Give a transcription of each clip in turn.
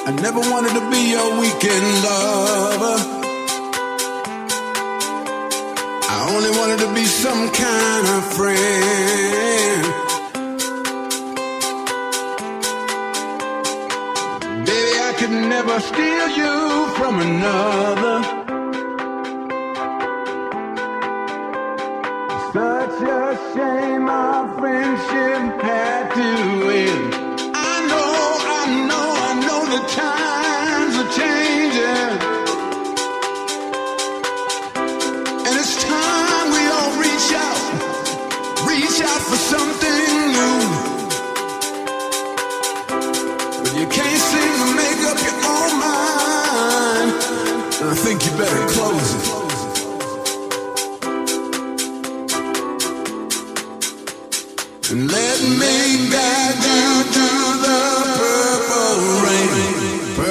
I never wanted to be your weekend lover. I only wanted to be some kind of friend. Baby, I could never steal you from another. Such a shame our friendship had to end. I know the times are changing, and it's time we all reach out for something new. But you can't seem to make up your own mind, and I think you better close it. And let me guide you to the purple rain.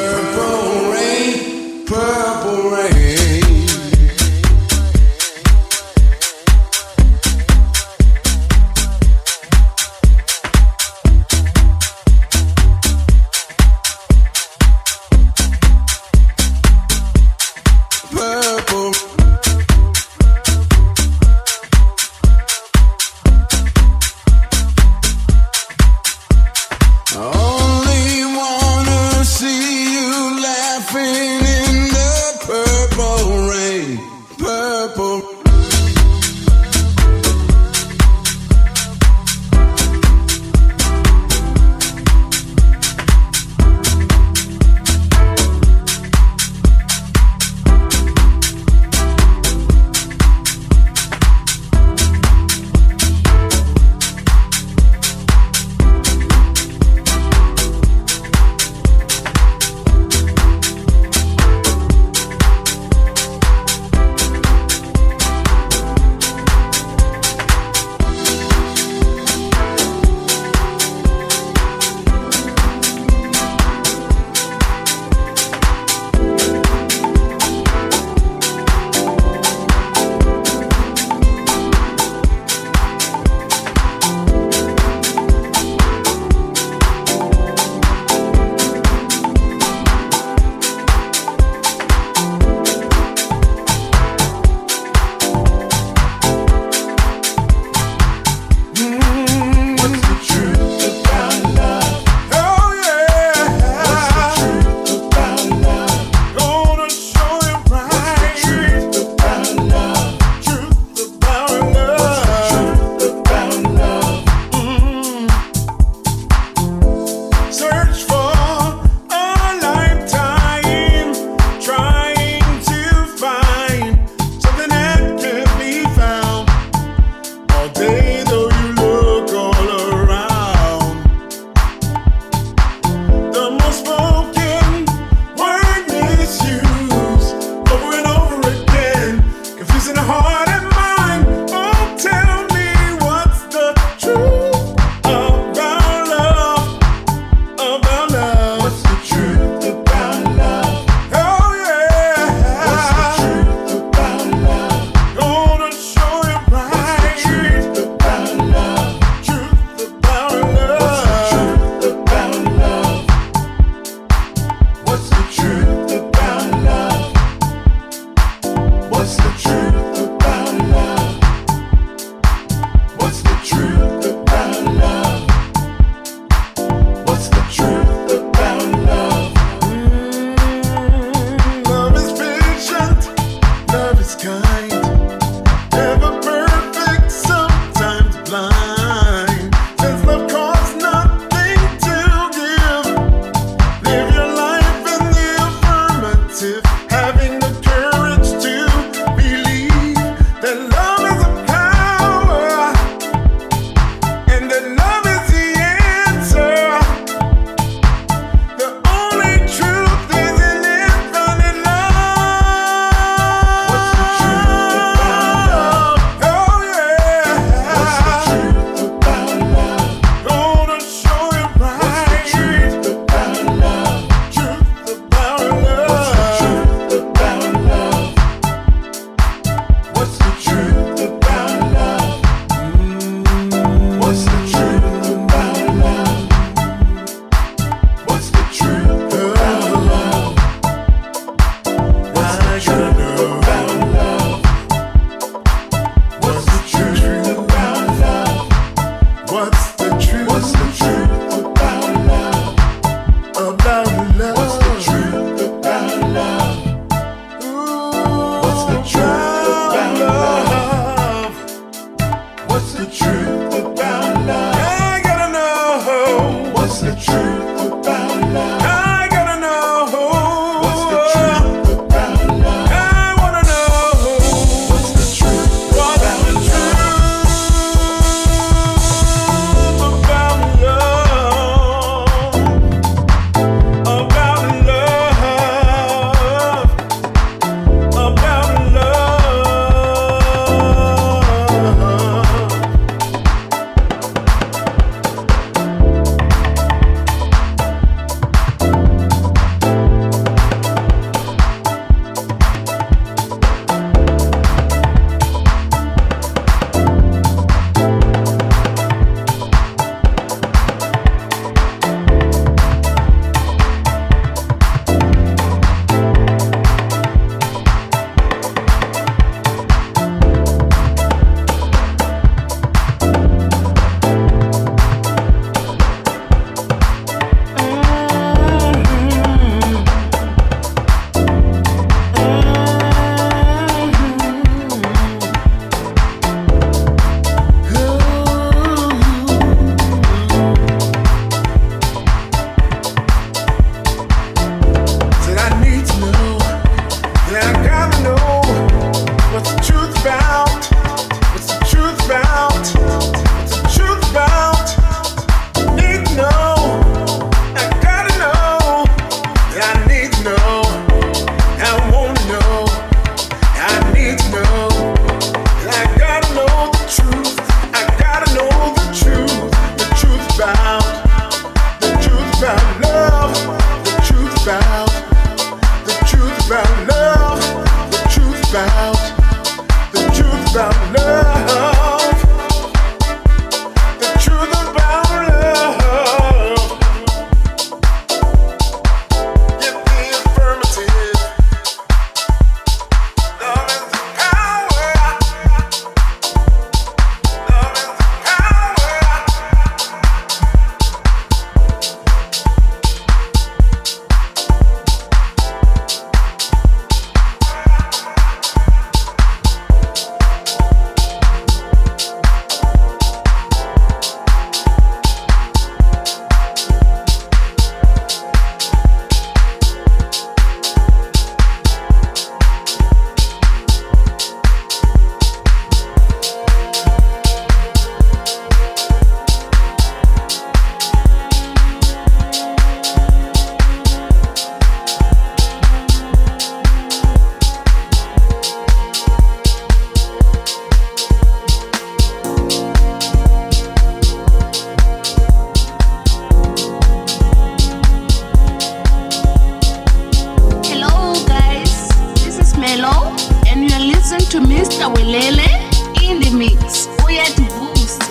to Mr. Welele in the mix. Uya to boost.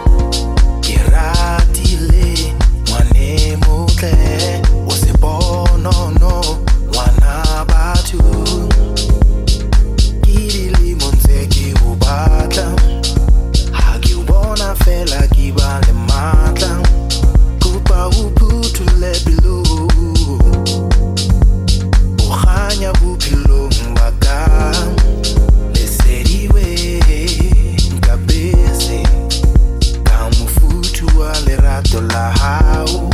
Kiratile, mwane mutle, osibono no, wana batu. Kirili monzeki ubata, hagi ubona fela kibale mata, kupa uputule bilu, uhanya bupilo mbaka. La how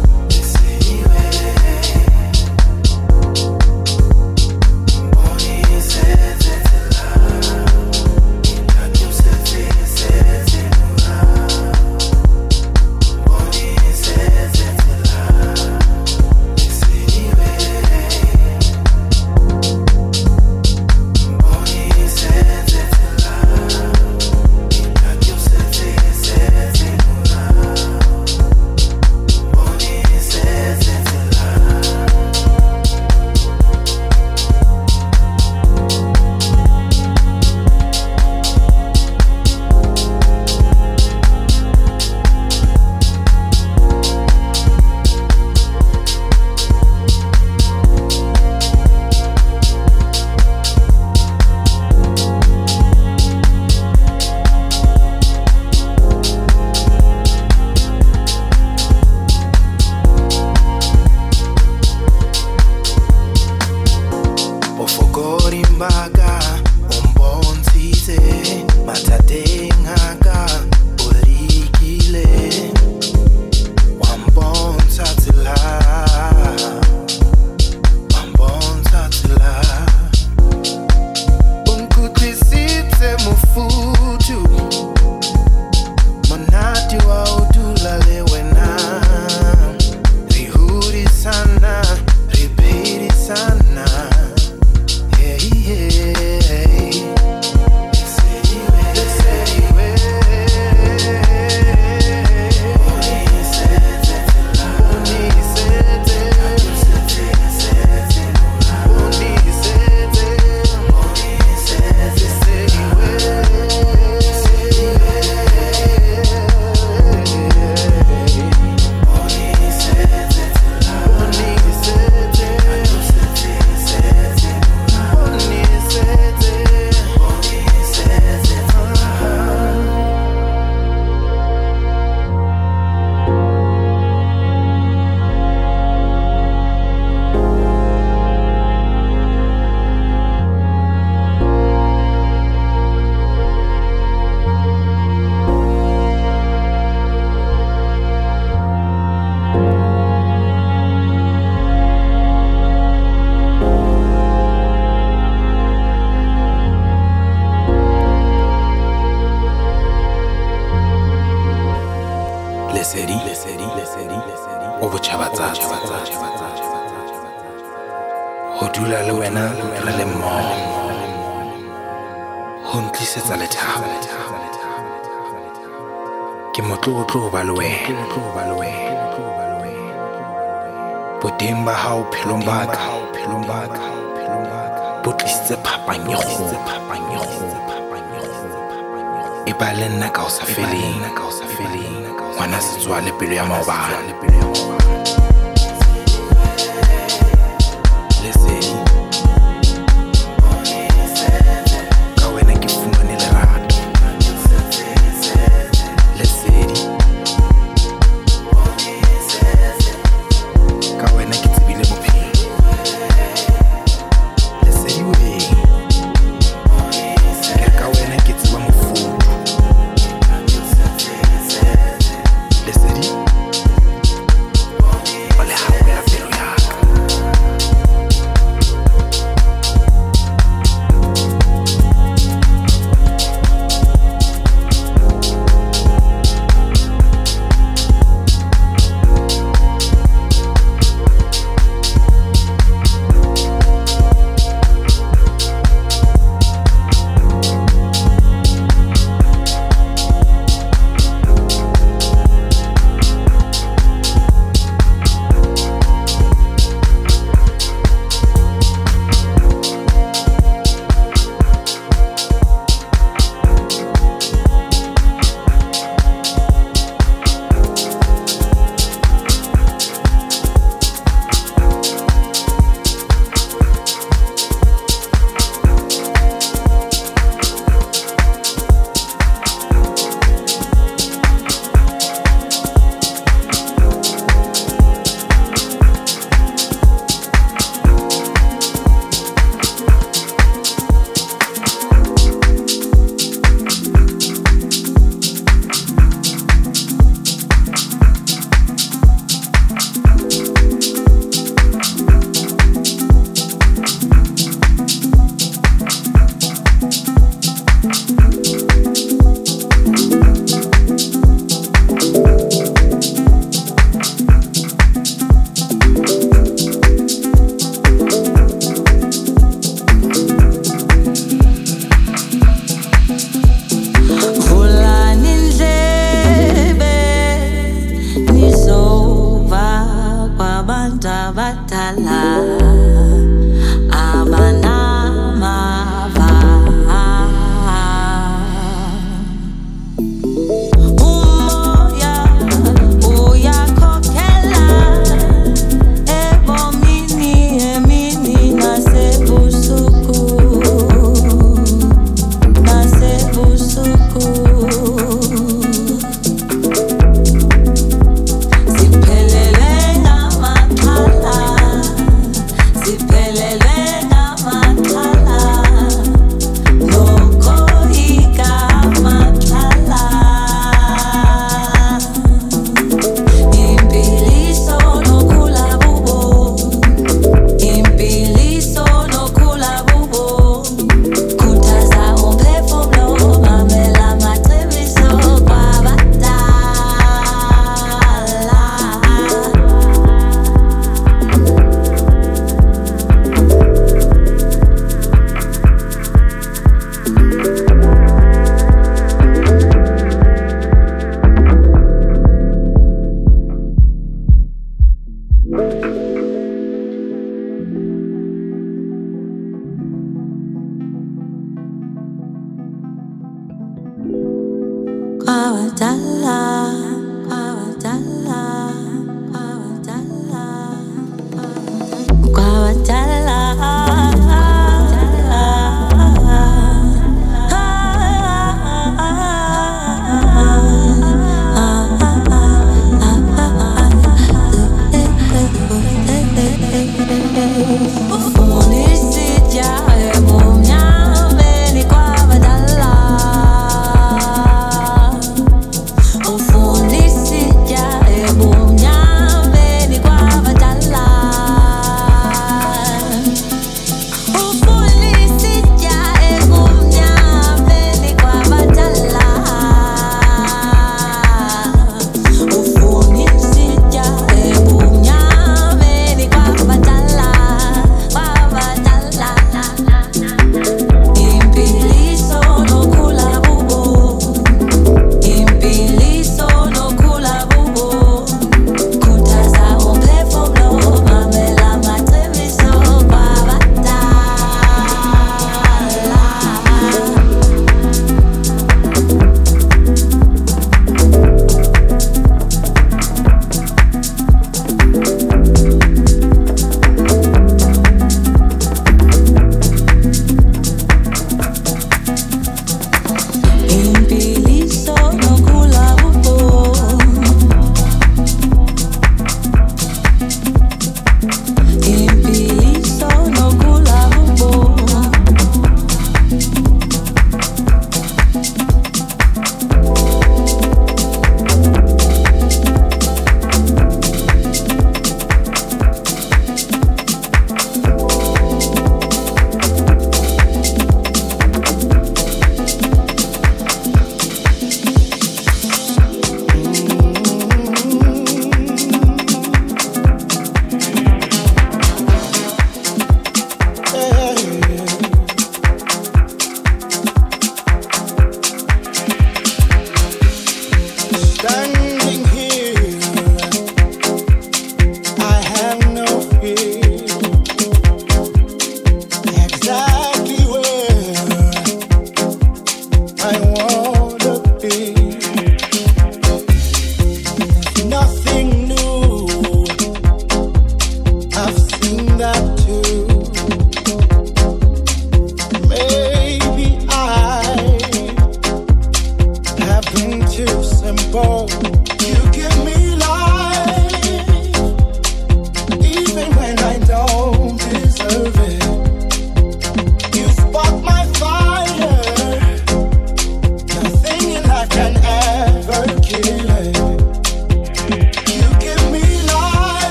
Hodula le wena re le mmoho ho ntlisetsa lethabo ke motlotlo ba le wena boteng ba hao phelong ba ka bo tlisitse phapanyego e ba le nna ka o sa feleng ngwana setswale pelo ya maobane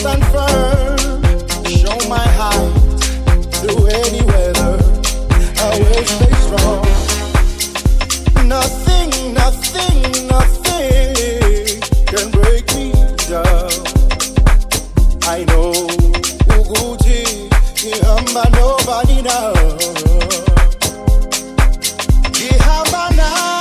stand firm, show my heart through any weather. I will stay strong. Nothing can break me down. I know Uguti, Ihamba nobody now. Ihamba now.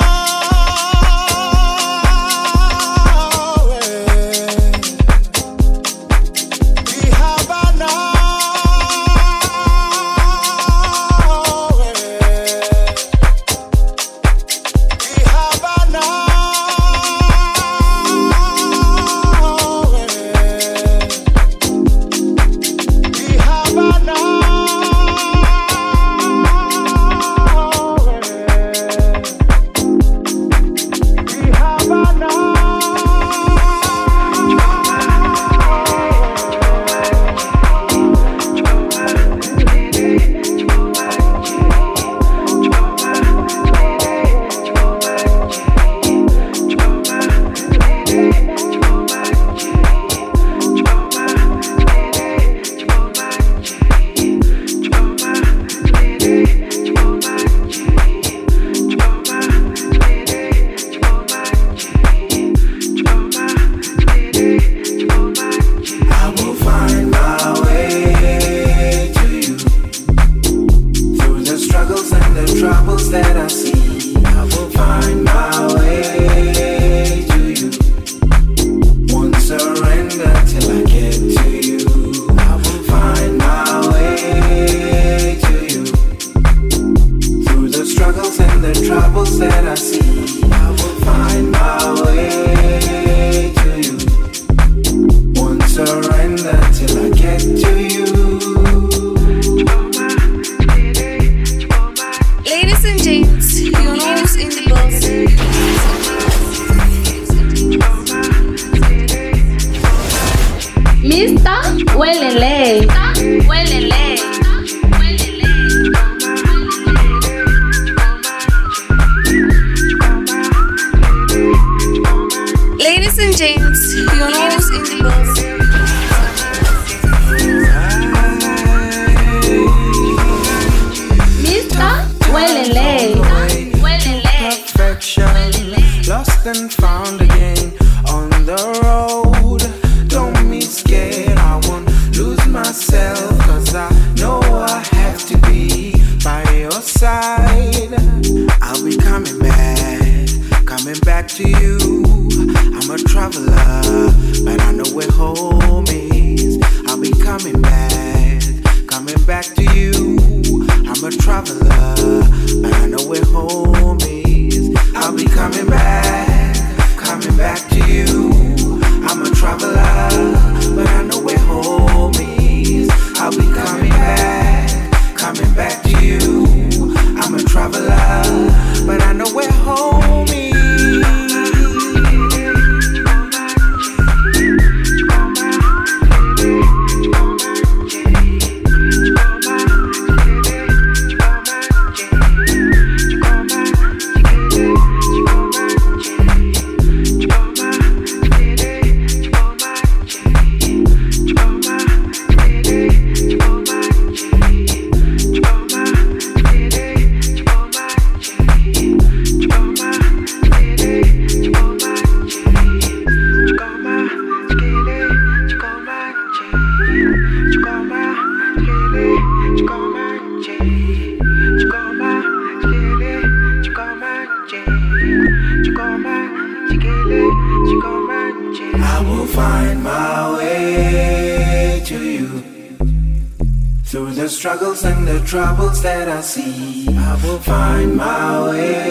Struggles and the troubles that I see, I will find my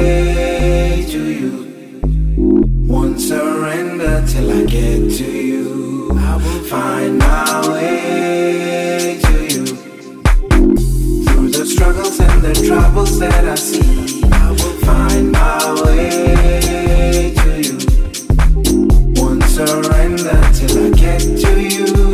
way to you. Won't surrender till I get to you. I will find my way to you. Through the struggles and the troubles that I see, I will find my way to you. Won't surrender till I get to you.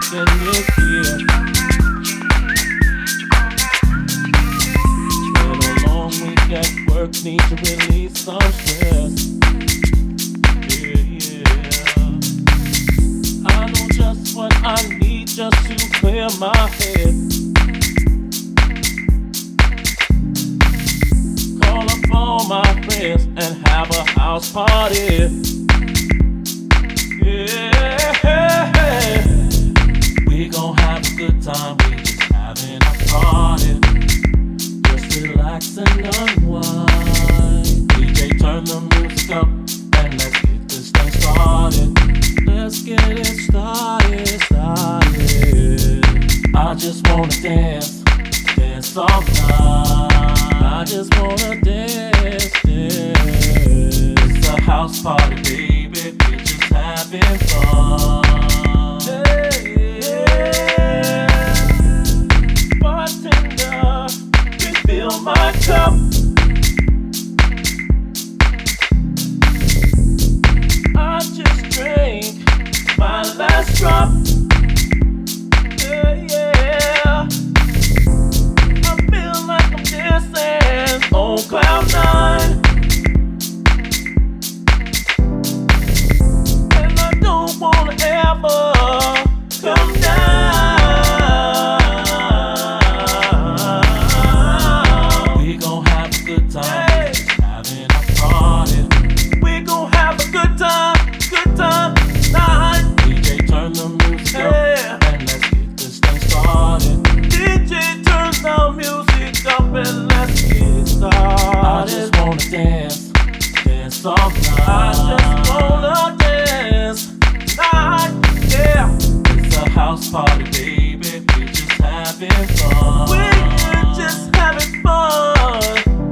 blessing is here. Been a long week at work, need to release some stress. I know just what I need just to clear my head. Call up all my friends and have a house party. Yeah, we gon' have a good time. We just having a party. Just relax and unwind. DJ, turn the music up and let's get this thing started. Let's get it started. I just wanna dance all night. I just wanna dance. It's a house party, baby. We just having fun. Yeah. Bartender, refill my cup. I just drank my last drop. Yeah. I feel like I'm dancing on cloud nine. And I don't wanna ever come down. We gon' have a good time. Hey. Having a party. We gon' have a good time tonight. DJ, turn the music up and let's get this thing started. DJ, turn the music up and let's get started. I just wanna dance all night. I just wanna dance tonight, yeah. It's a house party, baby. We just having fun. We're just having fun,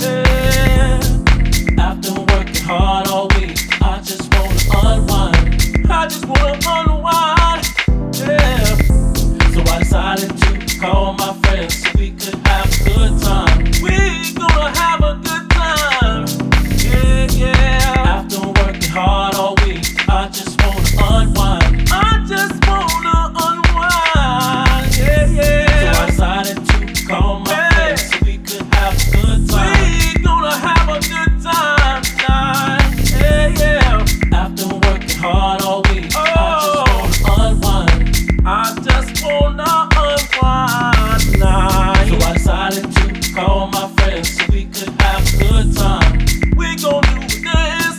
yeah. After working hard all week, I just wanna unwind. I just wanna unwind, yeah. So I decided to call my friends so we could have a good time. We gonna have a good time, yeah. After working hard all week, I just wanna unwind. I just wanna unwind, yeah. So I decided to call my friends so we could have a good time. We gonna have a good time tonight, yeah. After working hard all week, I just wanna unwind. I just wanna unwind tonight. So I decided to call my friends so we could have a good time. We gon' do this,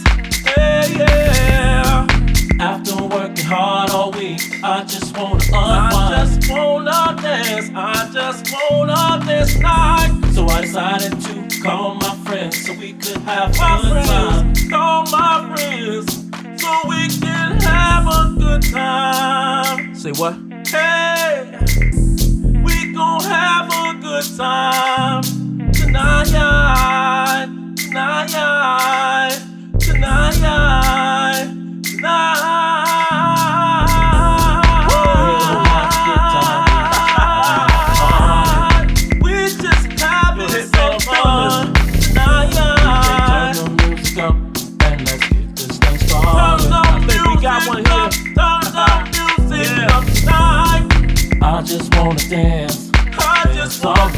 yeah. After working hard all week, I just wanna unwind. I just wanna dance tonight. So I decided to call my friends so we could have a good time. Call my friends so we can have a good time. Say what? Hey, we gon' have a good time tonight. We just having some fun tonight. Turn the music up and let's get this thing started. I think we got one here. Turn the music up tonight. I just wanna dance. I just wanna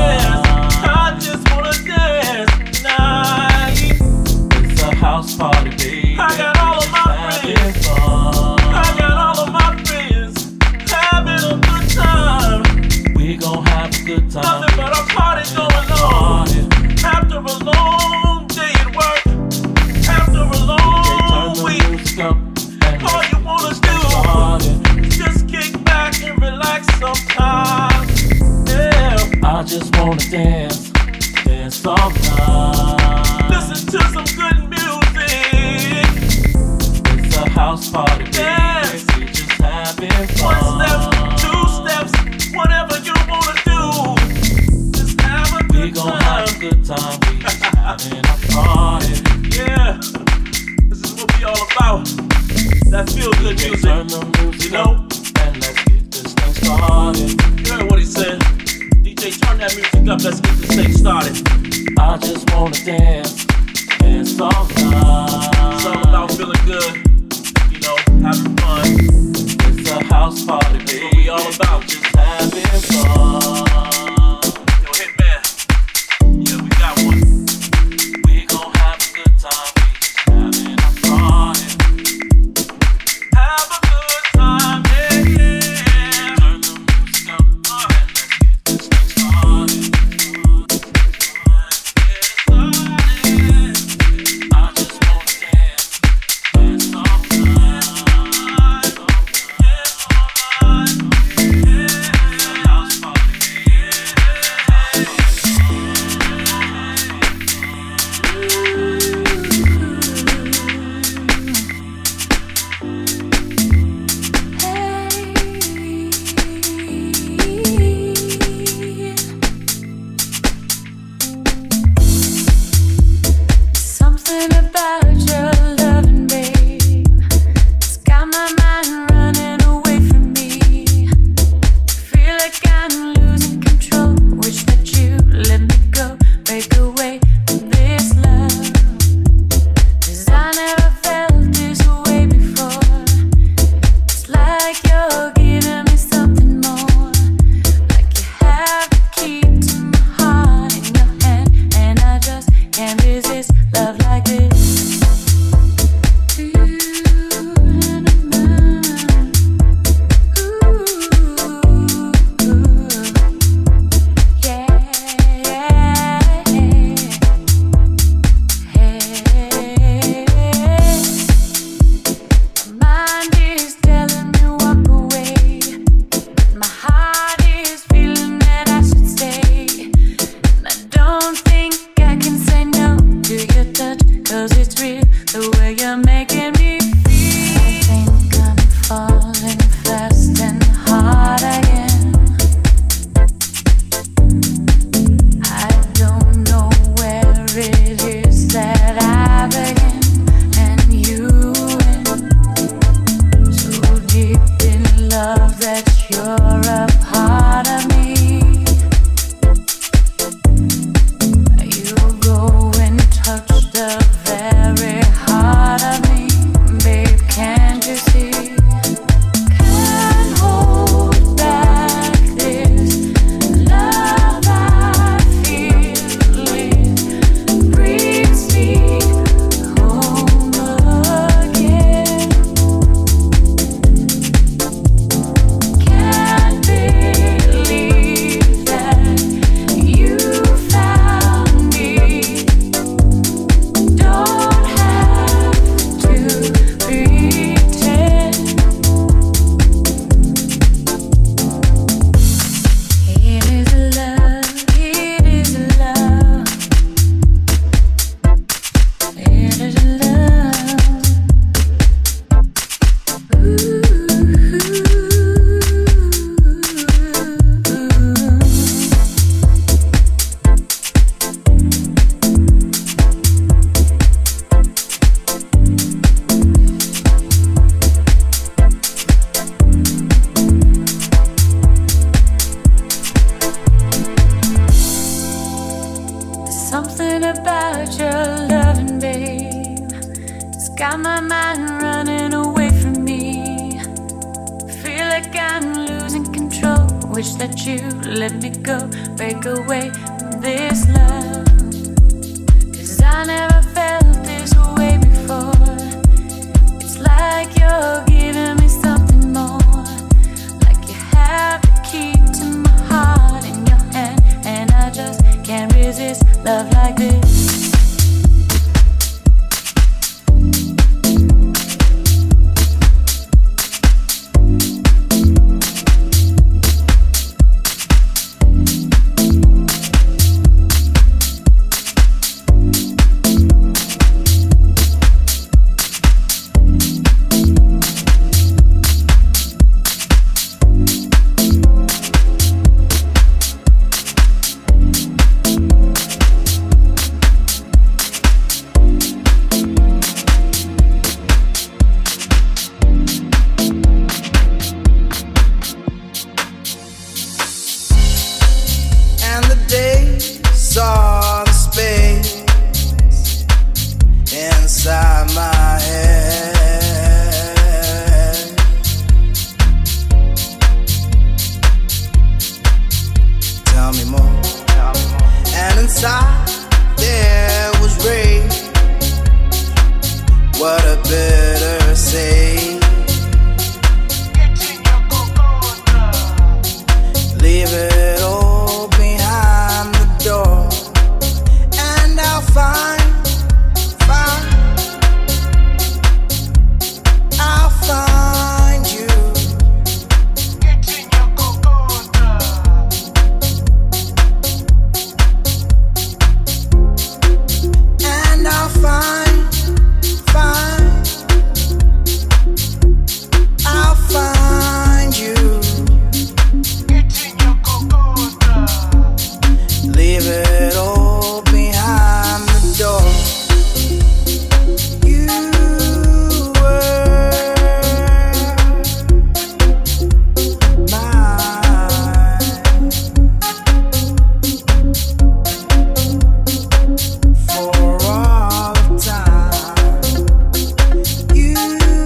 dance tonight. It's a house party, baby. I got all of my friends. I got all of my friends having a good time. We gon' have a good time. Nothing but a party going on. After a long day at work, after a long week, all you wanna do is just kick back and relax sometimes. Yeah. I just wanna dance all night. Listen to some good music. It's a house party, baby. Yes. We just having fun. 1 step, 2 steps, whatever you wanna do. Just have a good time. We gon' have a good time. We just having a party. Yeah. This is what we all about. That feel good music. Turn the music, you know? And let's get this thing started. You heard what he said. DJ, turn that music up. Let's get this thing started. I just wanna dance all night. It's all about feeling good, you know, having fun. It's inside my head. more. And inside there was rain. What a bitter say. Leave it all behind the door, and I'll find you. And I'll find you. Leave it all behind the door. You were mine for all time. You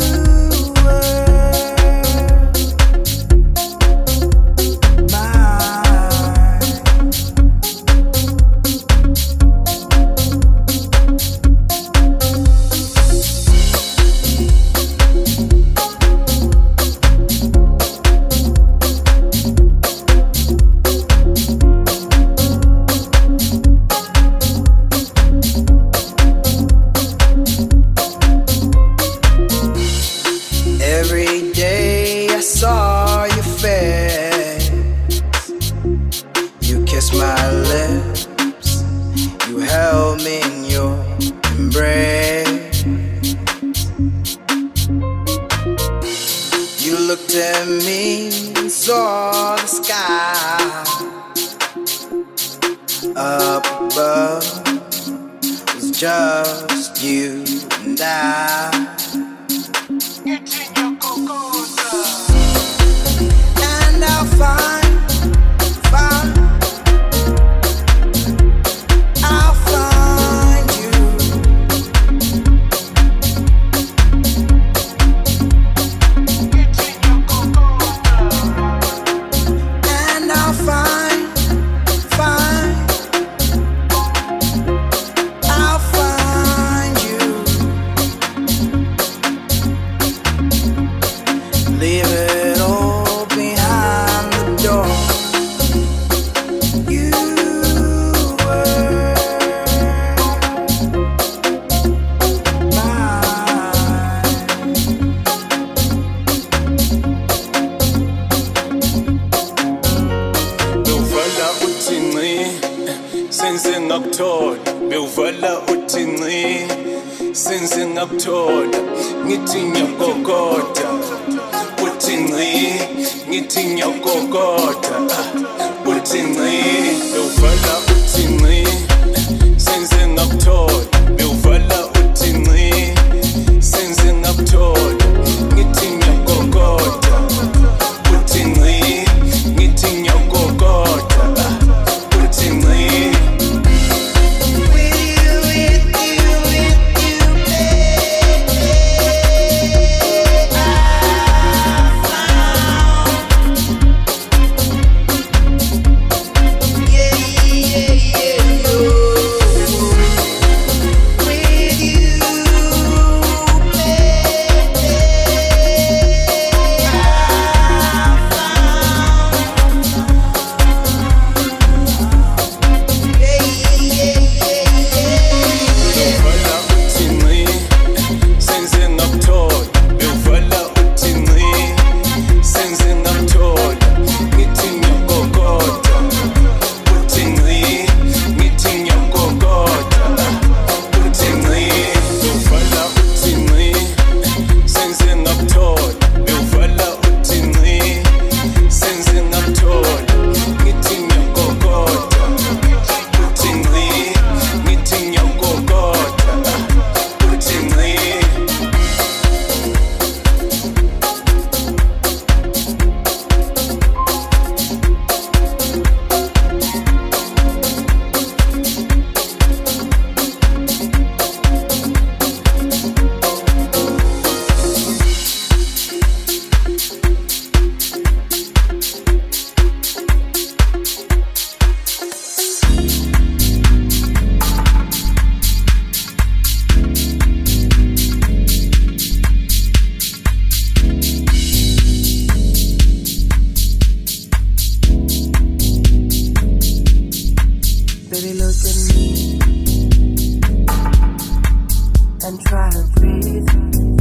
every day I saw your face. You kissed my lips. You held me in your embrace. You looked at me and saw the sky. Up above was just you and I. And I'll find you. And I'll find you. Leave it all behind the door. You were mine. Bewvala uthini senze ngakuthola. Bewvala uthini senze ngakuthola. Ngithi ngiyakokota. Uthini ngithi ngiyakokota. Uthini bewvala uthini senze ngakuthola. Bewvala uthini senze ngakuthola. Ngithi ngiyakokota. Uthini ngithi ngiyakokota. Uthini yeah. Baby, look at me and try to breathe.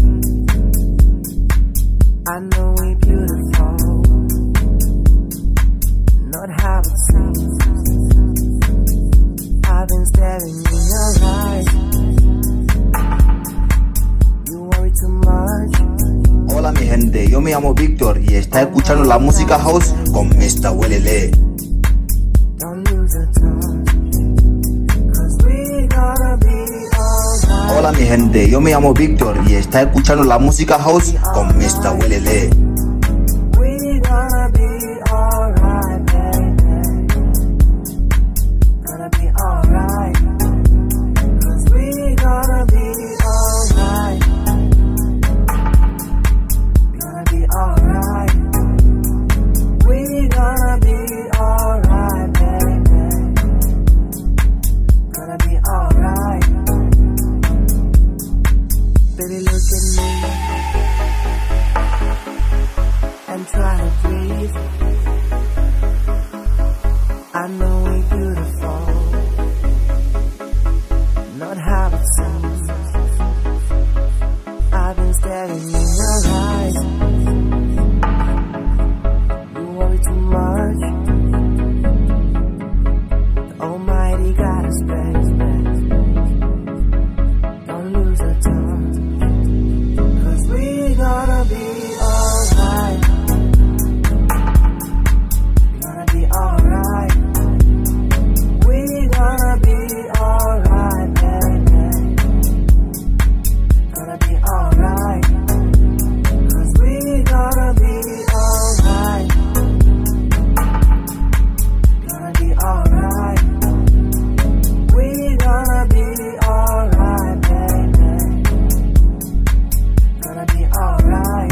I know we're beautiful, not how it seems. I've been staring in your eyes. You worry too much. Hola mi gente, yo me llamo Víctor y está escuchando la música house con Mr. Welele. Don't lose your touch, 'cause we gotta be alright. Hola mi gente, yo me llamo Víctor y está escuchando la música house con Mr. Welele. We gonna be alright, baby. Gonna be alright, 'cause we gonna be alright. Gonna be alright. We gonna be alright, baby. Gonna be alright. Baby, look at me and try to breathe. I know we're beautiful, not how it seems. I've been staring in your eyes. You worry too much. The Almighty got us back. Don't lose your touch, 'cause we gonna be alright. Gonna be alright. We gonna be alright, baby. Gonna be alright. 'Cause we gonna be alright. Gonna be alright. We gonna be alright, baby. Gonna be alright.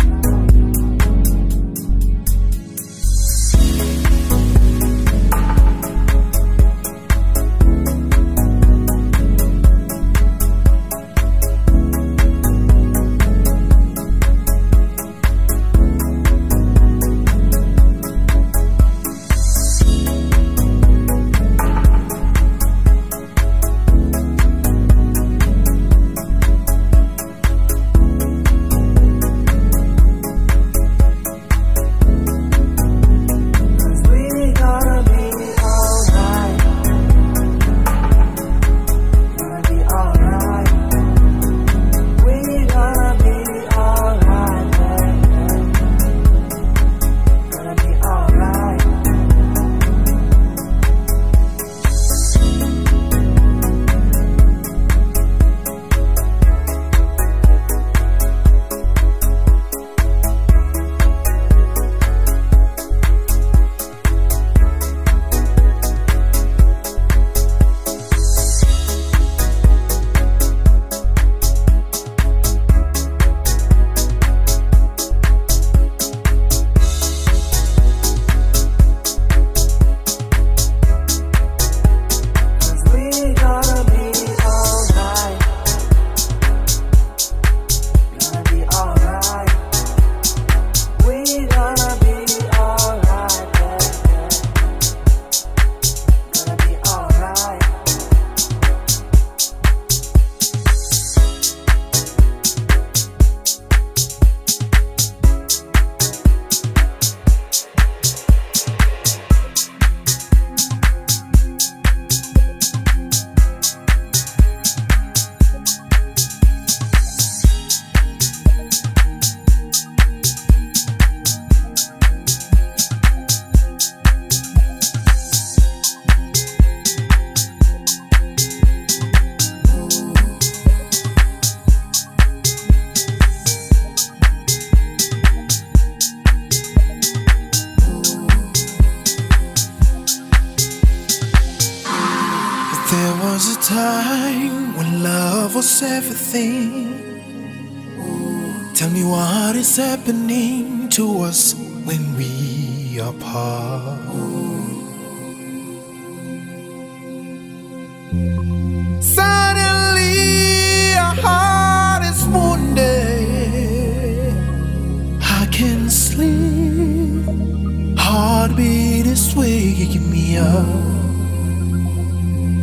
time when love was everything. Tell me what is happening to us when we are apart. Suddenly our heart is wounded. I can't sleep. Heartbeat is waking me up.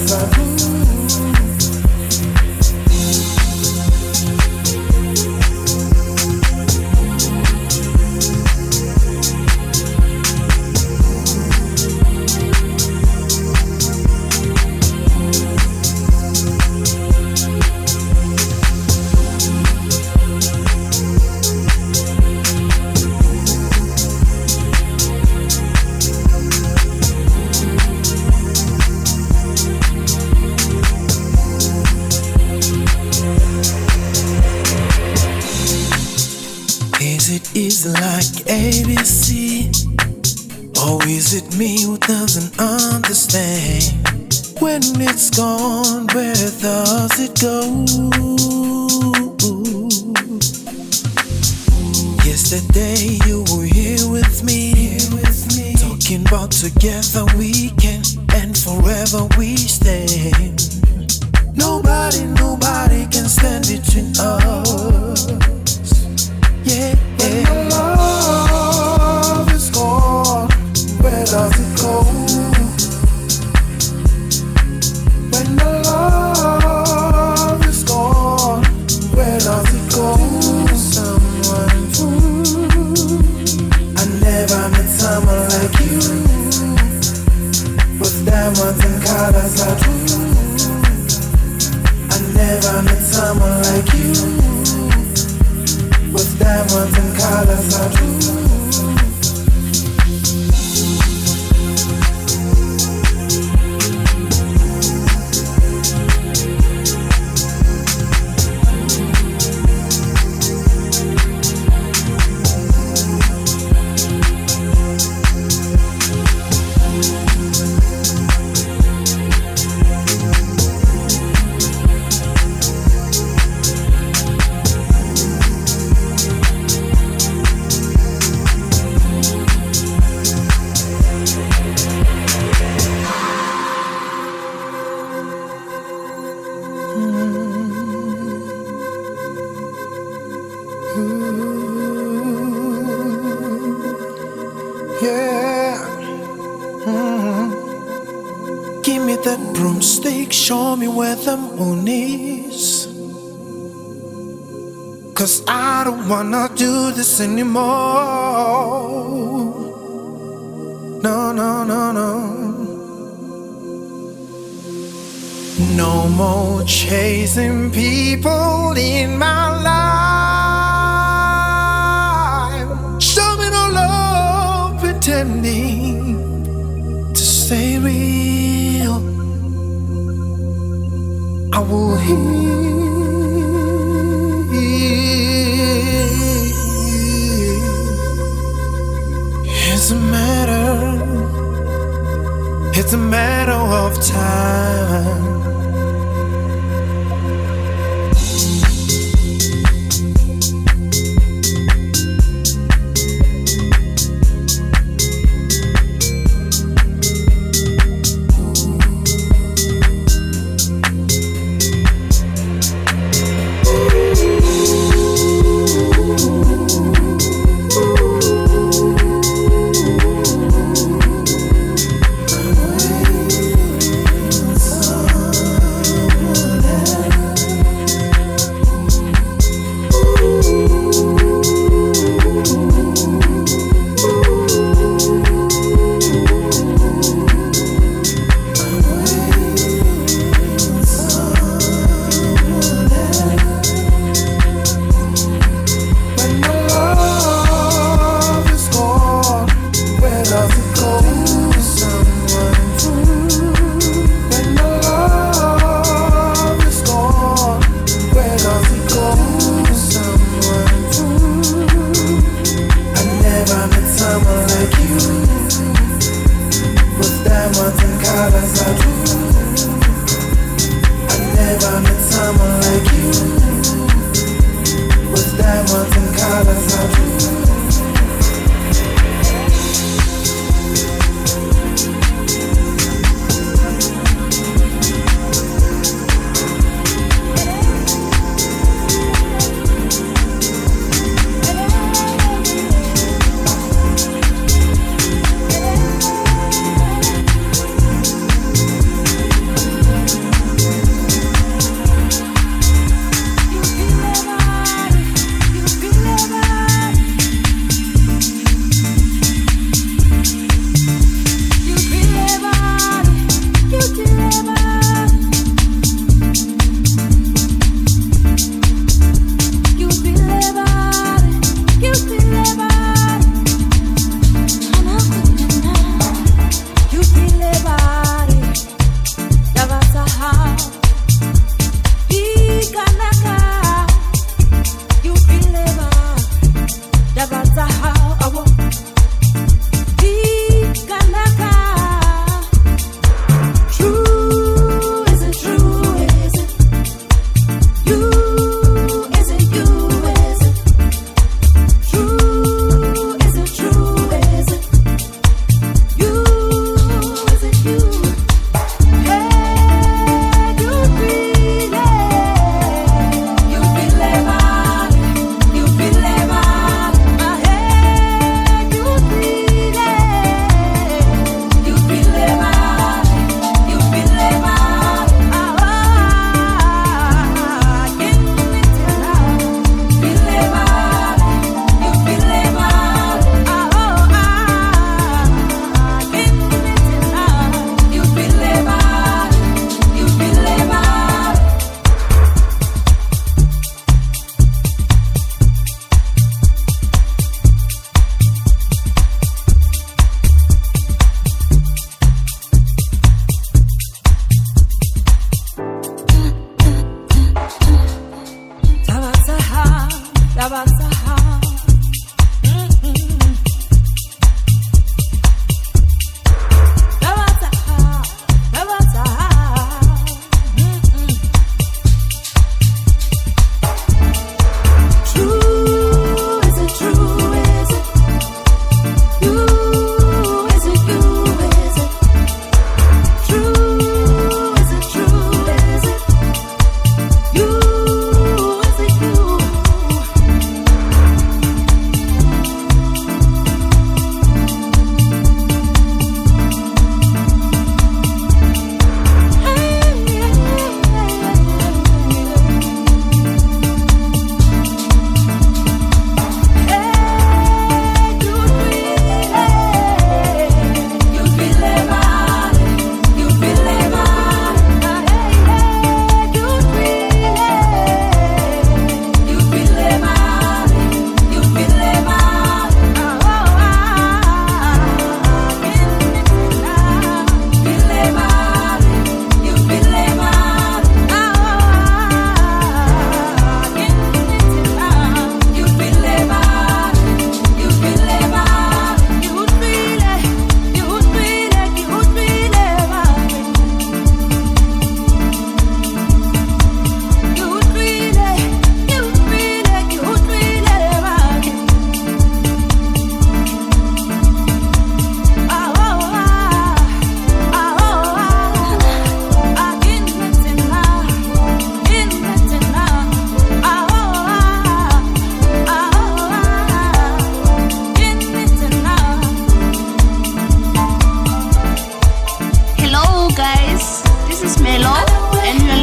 colors are blue. Is it like ABC? Or is it me who doesn't understand? When it's gone, where does it go? Yesterday you were here with me, talking about together we can and forever we stand. Nobody can stand between us. Yeah. When the love is gone, where does it go? When the love is gone, where does it go? Someone I never met someone like you, with diamonds and colors are true. I never met someone like you, with diamonds and colors are true. Show me where the moon is, 'cause I don't wanna do this anymore. No. No more chasing people in my life. Show me no love pretending to stay real. I will heal. It's a matter of time.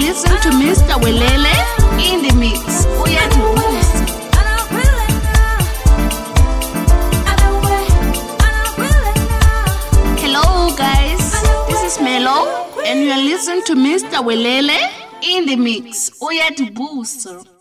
listening to Mr. Welele in the mix. Uyatiboost. Hello guys, this is Melo and you are listening to Mr. Welele in the mix. Uyatiboost.